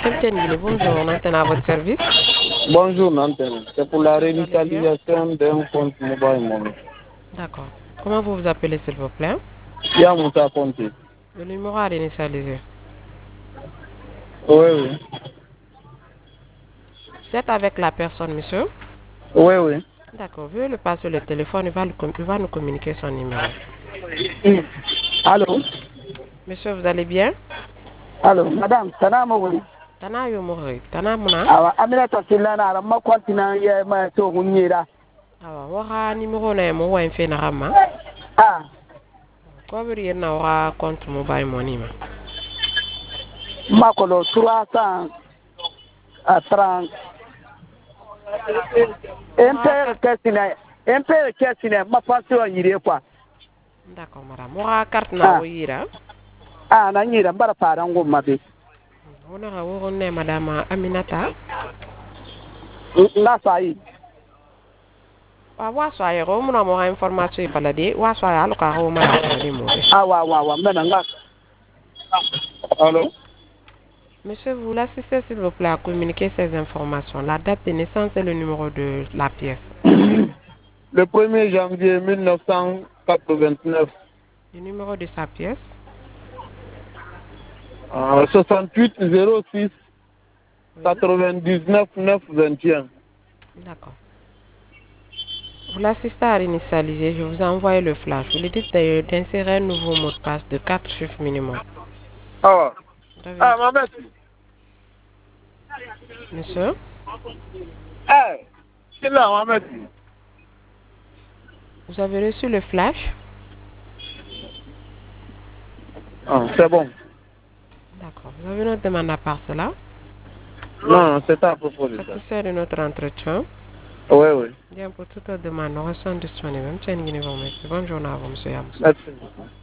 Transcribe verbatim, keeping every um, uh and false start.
Guinée, bonjour, on antenne à votre service. Bonjour Nantel, c'est pour la Monsieur, vous allez bien? réinitialisation d'un compte mobile money. D'accord. Comment vous vous appelez, s'il vous plaît? Il y a mon compte. Oui, Le numéro à réinitialiser. oui. Vous êtes avec la personne, monsieur? Oui, oui. D'accord. Veuillez le passer le téléphone, il va, le com- il va nous communiquer son numéro. Mm. Allô? Monsieur, vous allez bien? Allô, madame, salama wuri. Tana yo mori. Tana muna? Awa, amina ta silana ara ma kontina ye ma to hunyira. Awa, waka numéro na mo wa infe na rama. Ah, Kwa biri na waka compte mobile money ma. ma kolo trois cent trente. Waka Empere carte. kesina, empere kesina ma pasio yire kwa. D'accord, madame. Waka carte na Ah, oyira. ah na nyira mbara parango mabe. On a woro ne madame Aminata. Na sai. Wa wa so ayo mo na mo information balade. Wa so ayo ka ho mara balade mo be. Awa, awa, awa, mena nga. Allô? Monsieur, vous l'assistez s'il vous plaît à communiquer ces informations, la date de naissance et le numéro de la pièce. Le premier janvier mille neuf cent quatre-vingt-neuf. Le numéro de sa pièce. Euh, soixante-huit zéro six Oui, quatre-vingt-dix-neuf neuf vingt et un. d'accord. Vous l'assistez à réinitialiser, je vous ai envoyé le flash. Vous lui dites de- d'insérer un nouveau mot de passe de quatre chiffres minimum. Ah, Vous avez- ah, Mohamed. Monsieur, Eh, c'est là, Mohamed. vous avez reçu le flash? Ah, c'est bon. D'accord. Vous avez une autre demande à part cela? Non, non, c'est à propos de ça. Satisfait de notre entretien. Oui, oui. Bien, pour toute autre demande, nous restons disponibles. Bonne journée à vous, monsieur Yamous. Merci.